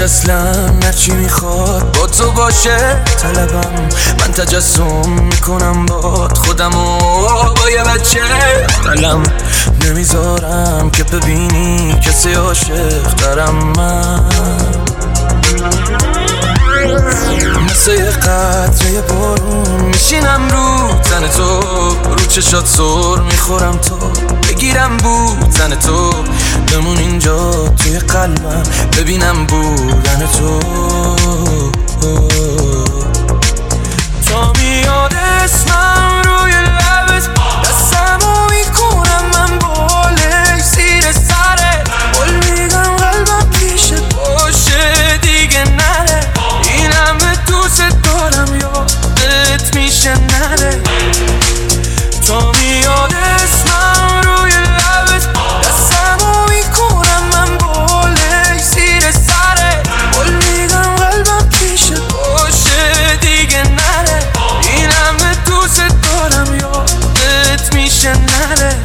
اصلا هرچی میخواد با تو باشه طلبم. من تجسم میکنم باد خودمو با یه بچه دلم نمیذارم که ببینی کسی عاشق دارم. من مثل یه قطره بارون میشینم رو تن تو، رو چشات سر میخورم تو، بگیرم بود تن تو، بمون اینجا توی قلبم ببینم بودن تو. تا میاد اسمم روی لبت دستمو میکنم من بالش زیر سرت، قول میگم قلبم پیشت باشه دیگه نره، این همه دوست دارم یادت میشه نره. تا میاد اسمم روی لبت دستمو میکنم من بالش زیر سرت، قول میگم قلبم پیشت باشه دیگه نره، این همه دوست دارم یادت میشه نره.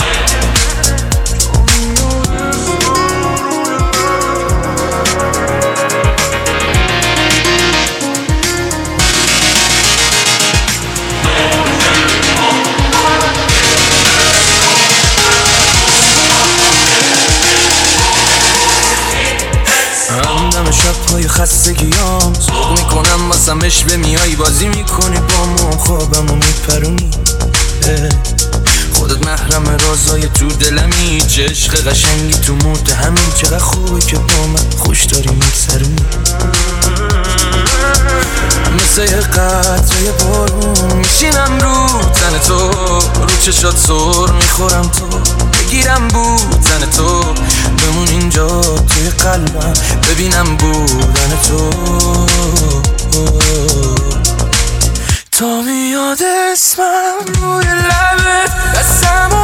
همدم شب‌های خستگیام سوق میکنم واسمش به میای بازی میکنی با مو خوابمو میپرونی، خودت محرم رازای تو دلمی، چه عشق قشنگی تو مود همین، چقدر خوبه که با من خوش داری میگذرونی. مثل یه قطره بارون میشینم رو تن تو، رو چشات سر میخورم تو، بگیرم بود تن تو، بمون اینجا توی قلبم ببینم بودن تو. تا میاد اسمم روی لبت دستمو